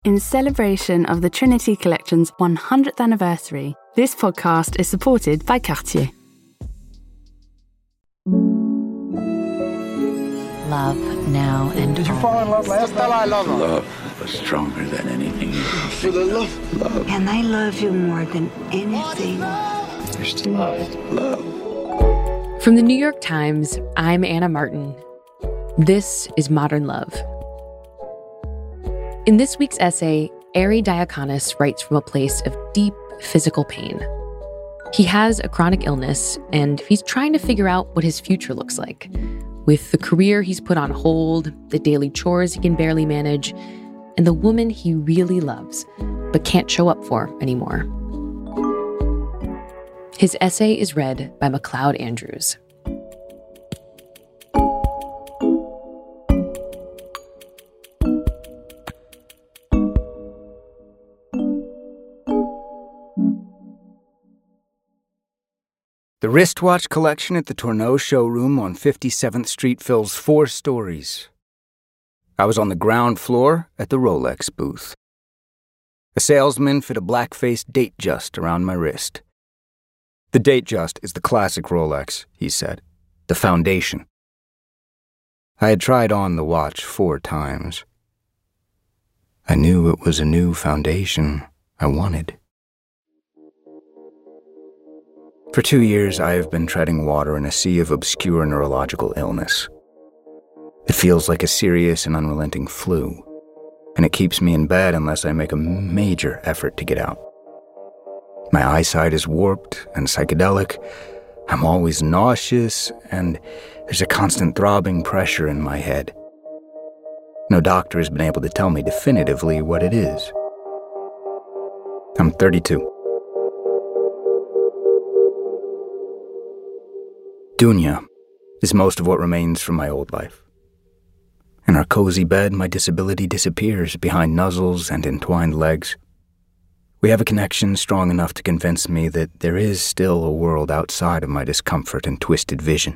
In celebration of the Trinity Collection's 100th anniversary, this podcast is supported by Cartier. Love now and Did you fall in love last night? Love was stronger than anything. For the love. And I love you more than anything. There's still love. From the New York Times, I'm Anna Martin. This is Modern Love. In this week's essay, Ari Diaconis writes from a place of deep physical pain. He has a chronic illness, and he's trying to figure out what his future looks like, with the career he's put on hold, the daily chores he can barely manage, and the woman he really loves, but can't show up for anymore. His essay is read by McLeod Andrews. The wristwatch collection at the Tourneau showroom on 57th Street fills 4 stories. I was on the ground floor at the Rolex booth. A salesman fit a black-faced Datejust around my wrist. The Datejust is the classic Rolex, he said. The foundation. I had tried on the watch 4 times. I knew it was a new foundation I wanted. For 2 years, I have been treading water in a sea of obscure neurological illness. It feels like a serious and unrelenting flu, and it keeps me in bed unless I make a major effort to get out. My eyesight is warped and psychedelic. I'm always nauseous, and there's a constant throbbing pressure in my head. No doctor has been able to tell me definitively what it is. I'm 32. Dunya is most of what remains from my old life. In our cozy bed, my disability disappears behind nuzzles and entwined legs. We have a connection strong enough to convince me that there is still a world outside of my discomfort and twisted vision.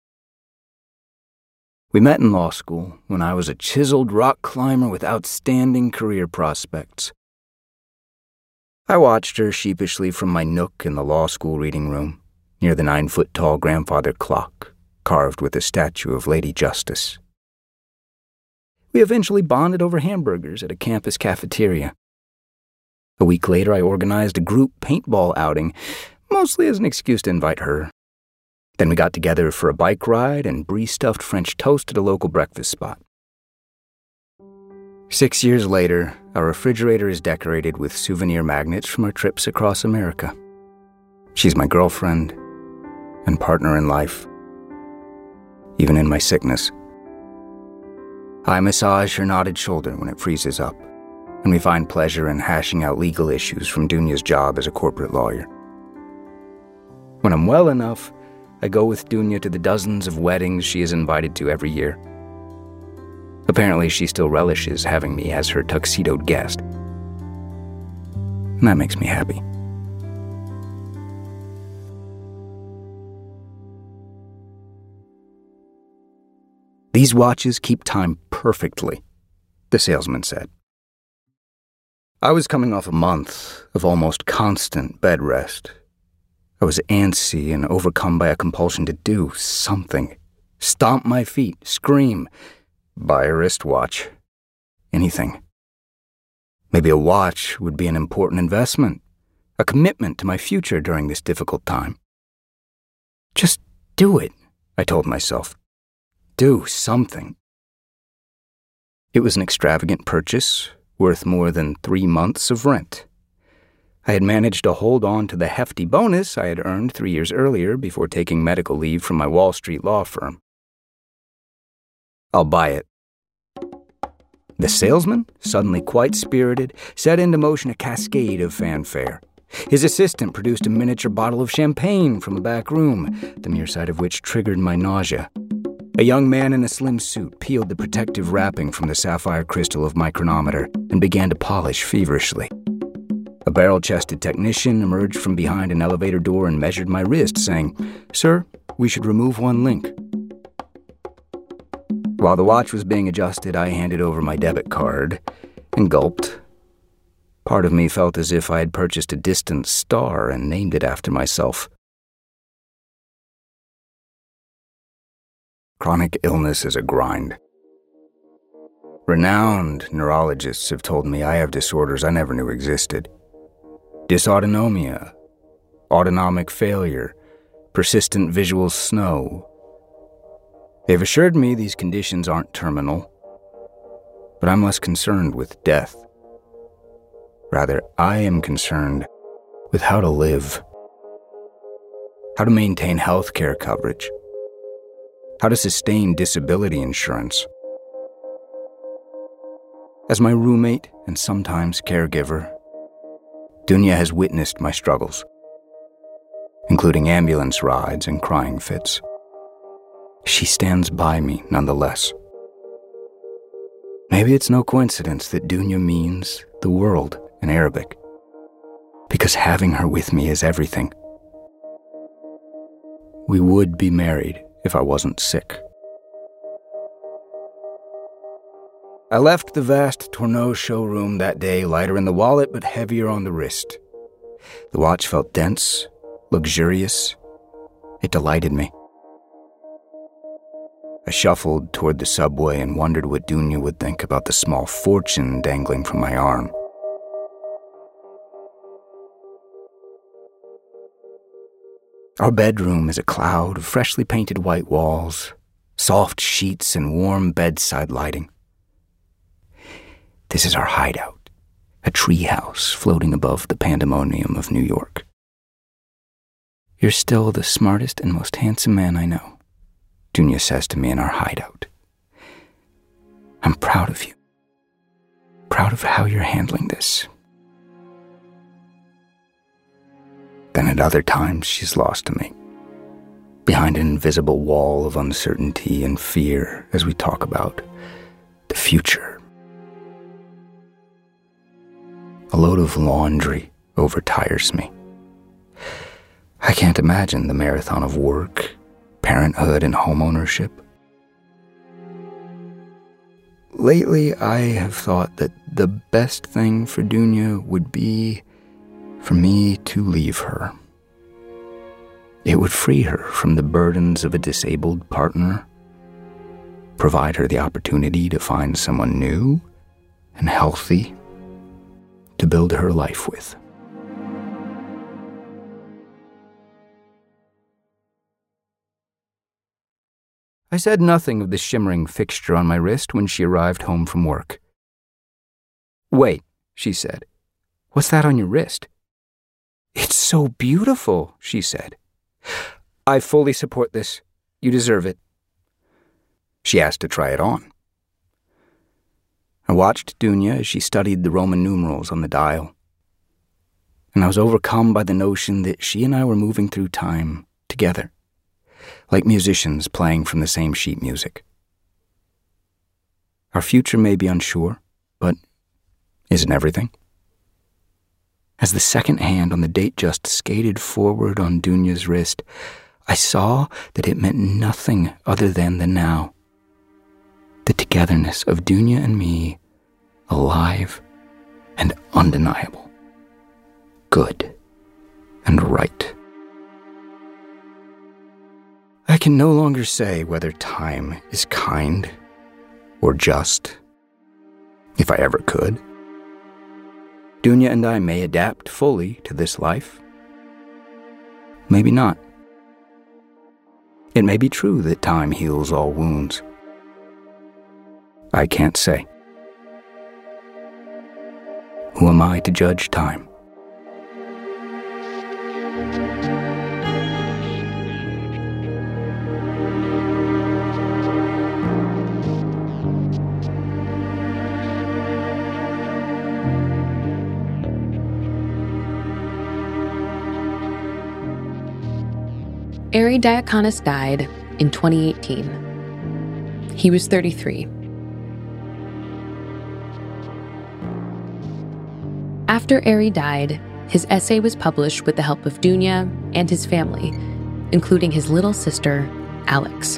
We met in law school when I was a chiseled rock climber with outstanding career prospects. I watched her sheepishly from my nook in the law school reading room, near the 9-foot-tall grandfather clock, carved with a statue of Lady Justice. We eventually bonded over hamburgers at a campus cafeteria. A week later, I organized a group paintball outing, mostly as an excuse to invite her. Then we got together for a bike ride and brie-stuffed French toast at a local breakfast spot. 6 years later, our refrigerator is decorated with souvenir magnets from our trips across America. She's my girlfriend and partner in life, even in my sickness. I massage her knotted shoulder when it freezes up, and we find pleasure in hashing out legal issues from Dunya's job as a corporate lawyer. When I'm well enough, I go with Dunya to the dozens of weddings she is invited to every year. Apparently, she still relishes having me as her tuxedoed guest, and that makes me happy. These watches keep time perfectly, the salesman said. I was coming off a month of almost constant bed rest. I was antsy and overcome by a compulsion to do something. Stomp my feet, scream, buy a wristwatch, anything. Maybe a watch would be an important investment, a commitment to my future during this difficult time. Just do it, I told myself. Do something. It was an extravagant purchase, worth more than 3 months of rent. I had managed to hold on to the hefty bonus I had earned 3 years earlier before taking medical leave from my Wall Street law firm. I'll buy it. The salesman, suddenly quite spirited, set into motion a cascade of fanfare. His assistant produced a miniature bottle of champagne from a back room, the mere sight of which triggered my nausea. A young man in a slim suit peeled the protective wrapping from the sapphire crystal of my chronometer and began to polish feverishly. A barrel-chested technician emerged from behind an elevator door and measured my wrist, saying, "Sir, we should remove one link." While the watch was being adjusted, I handed over my debit card and gulped Part of me felt as if I had purchased a distant star and named it after myself. Chronic illness is a grind. Renowned neurologists have told me I have disorders I never knew existed. Dysautonomia, autonomic failure, persistent visual snow. They've assured me these conditions aren't terminal, but I'm less concerned with death. Rather, I am concerned with how to live, how to maintain health care coverage, how to sustain disability insurance. As my roommate and sometimes caregiver, Dunya has witnessed my struggles, including ambulance rides and crying fits. She stands by me nonetheless. Maybe it's no coincidence that Dunya means the world in Arabic, because having her with me is everything. We would be married if I wasn't sick. I left the vast Tourneau showroom that day lighter in the wallet but heavier on the wrist. The watch felt dense, luxurious. It delighted me. I shuffled toward the subway and wondered what Dunya would think about the small fortune dangling from my arm. Our bedroom is a cloud of freshly painted white walls, soft sheets, and warm bedside lighting. This is our hideout, a treehouse floating above the pandemonium of New York. You're still the smartest and most handsome man I know, Dunya says to me in our hideout. I'm proud of you. Proud of how you're handling this. Then at other times she's lost to me, behind an invisible wall of uncertainty and fear as we talk about the future. A load of laundry overtires me. I can't imagine the marathon of work, parenthood, and homeownership. Lately, I have thought that the best thing for Dunya would be for me to leave her. It would free her from the burdens of a disabled partner, provide her the opportunity to find someone new and healthy to build her life with. I said nothing of the shimmering fixture on my wrist when she arrived home from work. "Wait," she said. "What's that on your wrist?" "It's so beautiful," she said. "I fully support this. You deserve it." She asked to try it on. I watched Dunya as she studied the Roman numerals on the dial, and I was overcome by the notion that she and I were moving through time together, like musicians playing from the same sheet music. Our future may be unsure, but isn't everything? As the second hand on the date just skated forward on Dunya's wrist, I saw that it meant nothing other than the now. The togetherness of Dunya and me, alive and undeniable, good and right. I can no longer say whether time is kind or just, if I ever could. Dunya and I may adapt fully to this life. Maybe not. It may be true that time heals all wounds. I can't say. Who am I to judge time? Ari Diaconis died in 2018. He was 33. After Ari died, his essay was published with the help of Dunya and his family, including his little sister, Alex.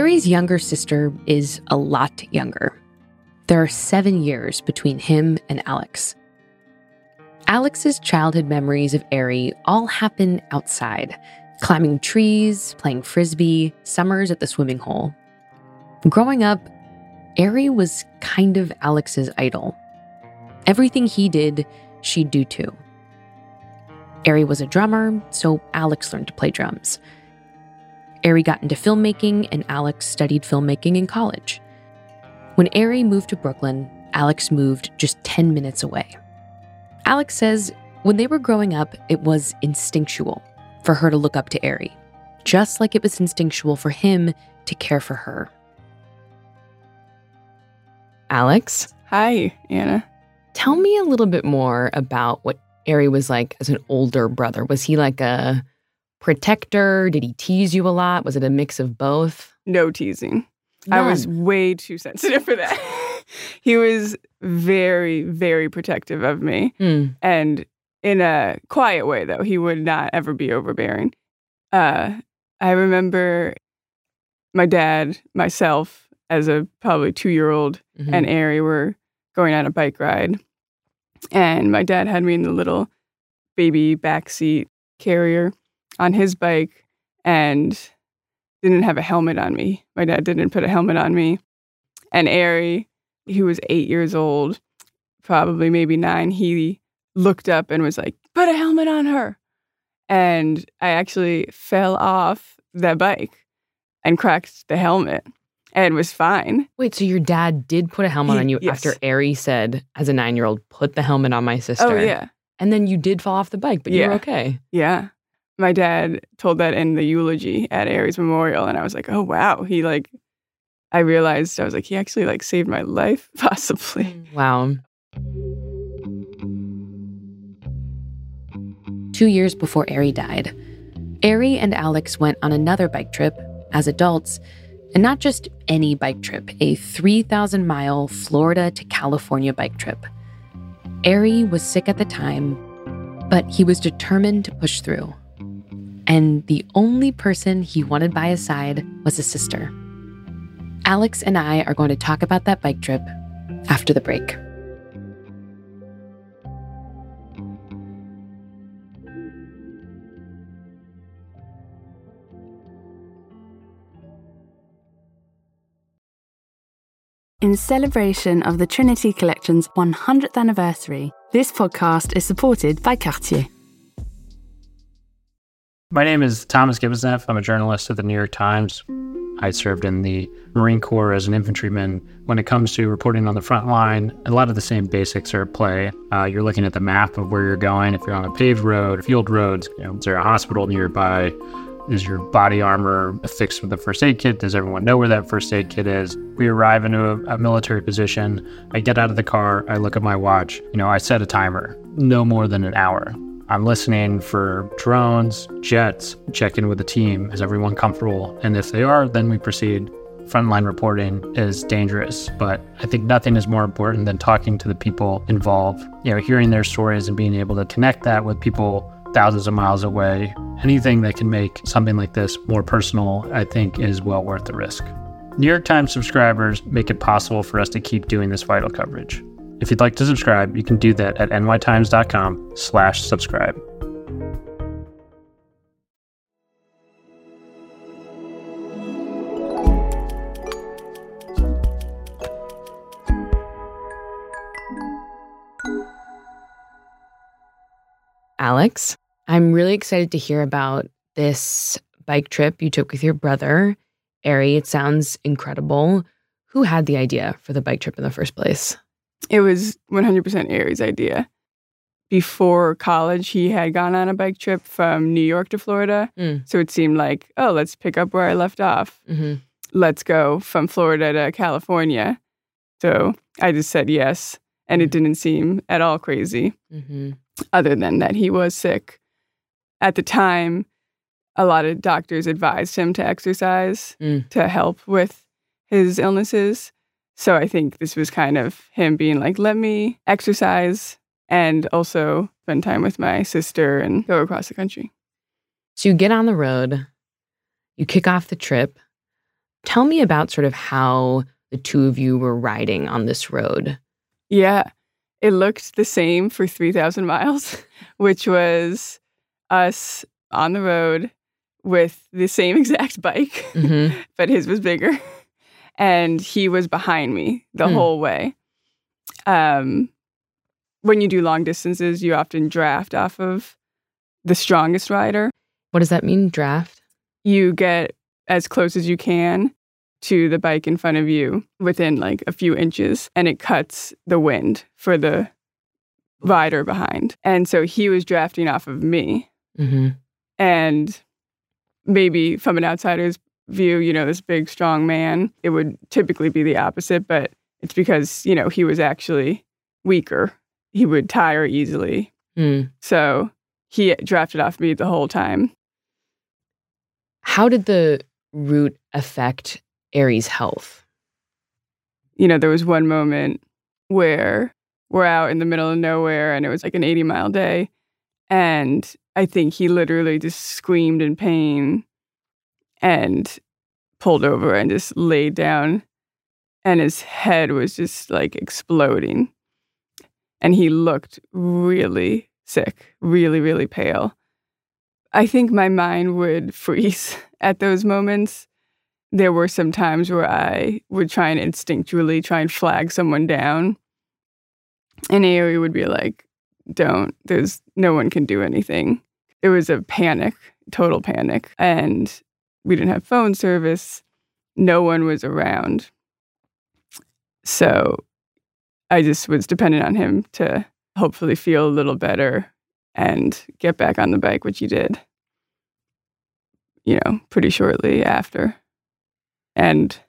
Ari's younger sister is a lot younger. There are 7 years between him and Alex. Alex's childhood memories of Ari all happen outside, climbing trees, playing frisbee, summers at the swimming hole. Growing up, Ari was kind of Alex's idol. Everything he did, she'd do too. Ari was a drummer, so Alex learned to play drums. Ari got into filmmaking, and Alex studied filmmaking in college. When Ari moved to Brooklyn, Alex moved just 10 minutes away. Alex says when they were growing up, it was instinctual for her to look up to Ari, just like it was instinctual for him to care for her. Alex? Hi, Anna. Tell me a little bit more about what Ari was like as an older brother. Was he like a protector? Did he tease you a lot? Was it a mix of both? No teasing. None. I was way too sensitive for that. He was very, very protective of me. And in a quiet way, though. He would not ever be overbearing. I remember my dad, myself, as a probably 2-year-old, and Ari were going on a bike ride. And my dad had me in the little baby backseat carrier on his bike and didn't have a helmet on me. My dad didn't put a helmet on me. And Ari, who was 8 years old, probably maybe 9, he looked up and was like, put a helmet on her. And I actually fell off that bike and cracked the helmet and was fine. Wait, so your dad did put a helmet on you yes. after Ari said, as a 9-year-old, put the helmet on my sister? Oh, yeah. And then you did fall off the bike, but you were okay. Yeah. My dad told that in the eulogy at Ari's memorial, and I was like, oh, wow. I realized, I was like, he actually, saved my life, possibly. Wow. 2 years before Ari died, Ari and Alex went on another bike trip as adults, and not just any bike trip, a 3,000-mile Florida to California bike trip. Ari was sick at the time, but he was determined to push through. And the only person he wanted by his side was his sister. Alex and I are going to talk about that bike trip after the break. In celebration of the Trinity Collection's 100th anniversary, this podcast is supported by Cartier. My name is Thomas Gibbonsneff. I'm a journalist at the New York Times. I served in the Marine Corps as an infantryman. When it comes to reporting on the front line, a lot of the same basics are at play. You're looking at the map of where you're going. If you're on a paved road, field roads, is there a hospital nearby? Is your body armor affixed with a first aid kit? Does everyone know where that first aid kit is? We arrive into a military position. I get out of the car. I look at my watch. I set a timer, no more than an hour. I'm listening for drones, jets, check in with the team. Is everyone comfortable? And if they are, then we proceed. Frontline reporting is dangerous, but I think nothing is more important than talking to the people involved, hearing their stories and being able to connect that with people thousands of miles away. Anything that can make something like this more personal, I think, is well worth the risk. New York Times subscribers make it possible for us to keep doing this vital coverage. If you'd like to subscribe, you can do that at nytimes.com/subscribe. Alex, I'm really excited to hear about this bike trip you took with your brother, Ari. It sounds incredible. Who had the idea for the bike trip in the first place? It was 100% Ari's idea. Before college, he had gone on a bike trip from New York to Florida. So it seemed like, let's pick up where I left off. Let's go from Florida to California. So I just said yes, and it didn't seem at all crazy, other than that he was sick. At the time, a lot of doctors advised him to exercise to help with his illnesses. So I think this was kind of him being like, let me exercise and also spend time with my sister and go across the country. So you get on the road, you kick off the trip. Tell me about sort of how the two of you were riding on this road. Yeah, it looked the same for 3,000 miles, which was us on the road with the same exact bike, but his was bigger. And he was behind me the whole way. When you do long distances, you often draft off of the strongest rider. What does that mean, draft? You get as close as you can to the bike in front of you within like a few inches, and it cuts the wind for the rider behind. And so he was drafting off of me. And maybe from an outsider's view, you know, this big, strong man, it would typically be the opposite, but it's because, you know, he was actually weaker. He would tire easily. So he drafted off me the whole time. How did the route affect Aries' health? You know, there was one moment where we're out in the middle of nowhere and it was like an 80-mile day. And I think he literally just screamed in pain and pulled over and just laid down. And his head was just like exploding. And he looked really sick, really, really pale. I think my mind would freeze at those moments. There were some times where I would try and instinctually try and flag someone down. And Ari would be like, don't, no one can do anything. It was a panic, total panic. And we didn't have phone service. No one was around. So I just was dependent on him to hopefully feel a little better and get back on the bike, which he did, you know, pretty shortly after. And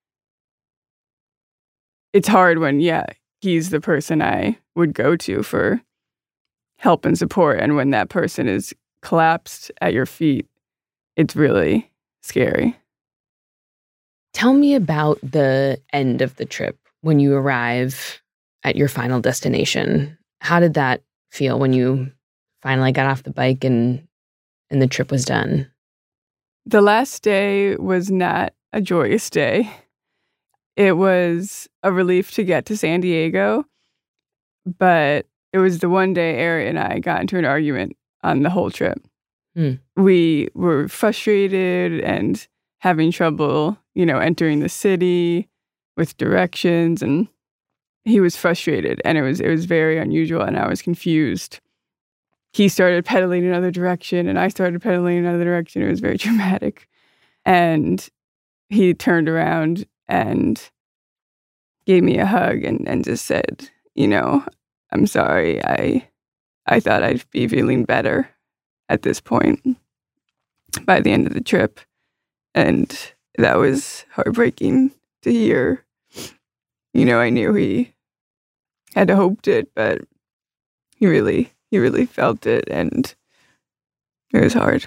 it's hard when, he's the person I would go to for help and support. And when that person is collapsed at your feet, it's really scary. Tell me about the end of the trip when you arrive at your final destination. How did that feel when you finally got off the bike and the trip was done? The last day was not a joyous day. It was a relief to get to San Diego, but it was the one day Ari and I got into an argument on the whole trip. We were frustrated and having trouble, you know, entering the city with directions, and he was frustrated, and it was very unusual, and I was confused. He started pedaling another direction, and I started pedaling another direction. It was very dramatic. And he turned around and gave me a hug and just said, you know, I'm sorry. I thought I'd be feeling better at this point by the end of the trip. And that was heartbreaking to hear. You know, I knew he had hoped it, but he really felt it, and it was hard.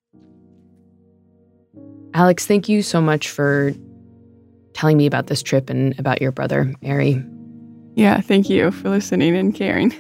Alex, thank you so much for telling me about this trip and about your brother, Ari. Yeah, thank you for listening and caring.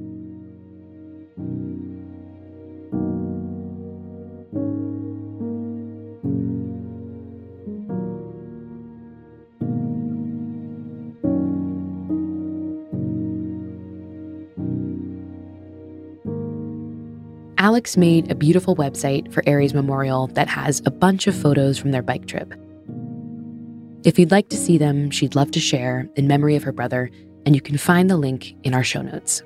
Alex made a beautiful website for Ari's memorial that has a bunch of photos from their bike trip. If you'd like to see them, she'd love to share in memory of her brother, and you can find the link in our show notes.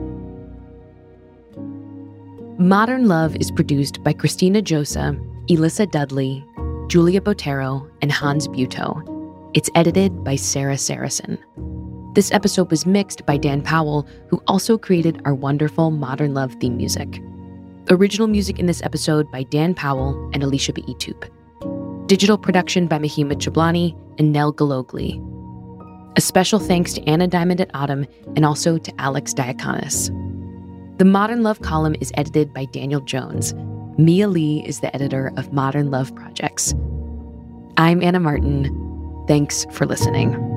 Modern Love is produced by Christina Josa, Elissa Dudley, Julia Botero, and Hans Buetow. It's edited by Sarah Saracen. This episode was mixed by Dan Powell, who also created our wonderful Modern Love theme music. Original music in this episode by Dan Powell and Alicia Beetoop. Digital production by Mahima Chablani and Nell Galogli. A special thanks to Anna Diamond at Autumn and also to Alex Diakonis. The Modern Love column is edited by Daniel Jones. Mia Lee is the editor of Modern Love Projects. I'm Anna Martin. Thanks for listening.